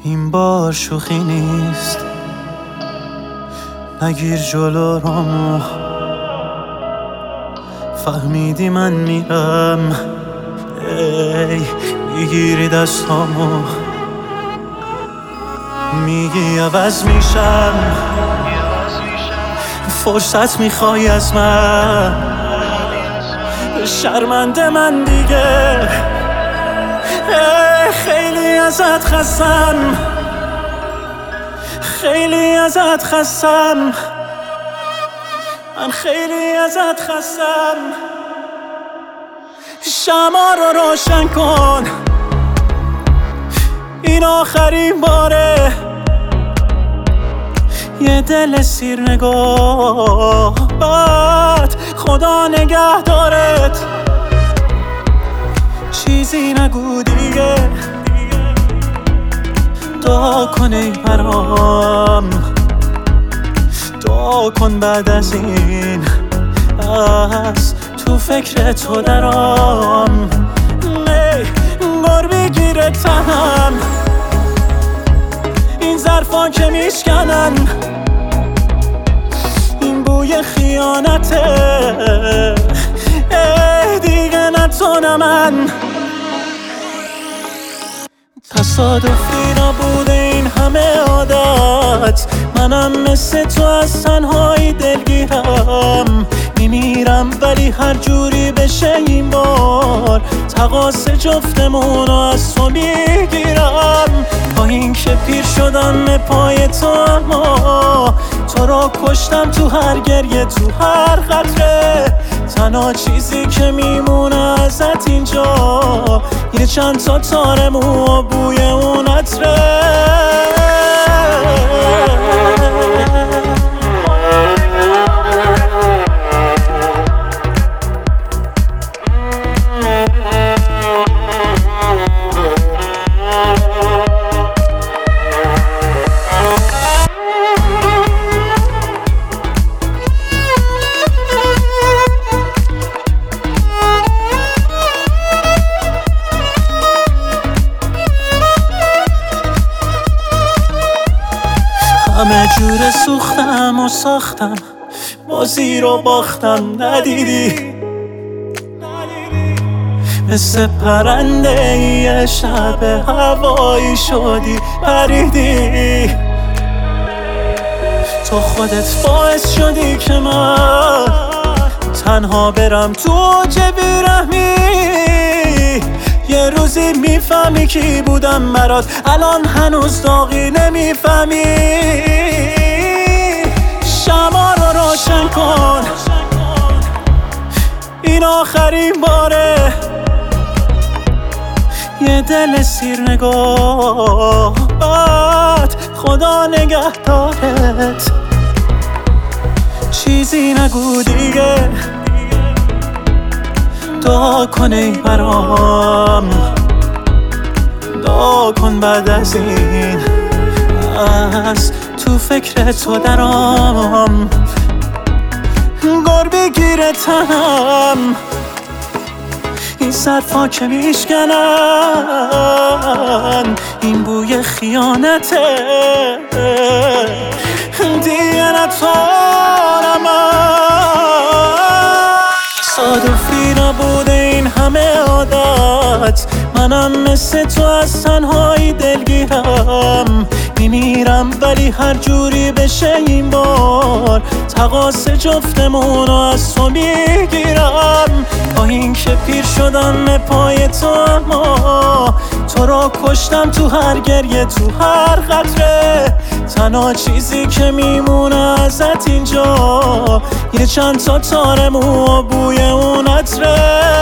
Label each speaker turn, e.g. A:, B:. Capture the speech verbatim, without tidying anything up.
A: این بار شوخی نیست، نگیر جلو رامو. فهمیدی من میرم، ای میگیری دستامو، میگی عوض میشم، فرصت میخوای از من. شرمنده من دیگه، ای خیلی ازت خستم، خیلی ازت خستم، من خیلی ازت خستم. شمع رو روشن کن، این آخرین باره. یه دل سیر نگاه بد، خدا نگه دارت. چیزی نگو دیگه، دعا کن ای برام، دعا کن بعد از این از تو فکر تو درام. نگار بگیره تنم، این ظرفا که میشکنن، این بوی خیانته. ای دیگه نتونم من، تصادفی نبوده این همه عادت. منم مثل تو از تنهایی دلگیرم، میمیرم ولی هر جوری بشه این بار تقاص جفتمونو از تو میگیرم. با این که پیر شدم پای تو، اما تو را کشتم تو هر گریه، تو هر قطره. تنها چیزی که میمونه ازت اینجا یه چند تا تار مو و بوی اون عطره. همه جور سوختم و ساختم، بازی رو باختم. ندیدی مثل پرنده یه شب هوایی شدی، پریدی. تو خودت باعث شدی که من تنها برم تو اوج بیرحمی. یه روزی میفهمی کی بودم برات، الان هنوز داغی نمیفهمی. شمع رو روشن کن، این آخرین باره. یه دل سیر نگاه بد، خدا نگه دارت. چیزی نگو دیگه، دعا کن ای برام، دعا کن بعد از این از تو فکر تو درام. گار بگیره تنم، این ظرفا که میشکنن، این بوی خیانته. دیگه نتونم من، تصادفی نبوده این همه عادت. منم مثل تو از تنهایی دلگیرم، میمیرم ولی هر جوری بشه این بار تقاص جفتمونو از تو میگیرم. با این که پیر شدم پای تو، اما تو را کشتم تو هر گریه، تو هر قطره. تنها چیزی که میمونه ازت اینجا یه چند تا تار مو و بوی اون عطره.